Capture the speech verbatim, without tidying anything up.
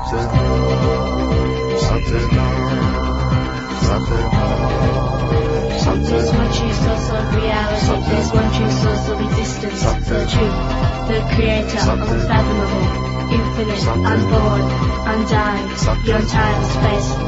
There's one true source of reality, there's one true source of existence, the truth, the creator, unfathomable, infinite, unborn, undying, beyond time and space.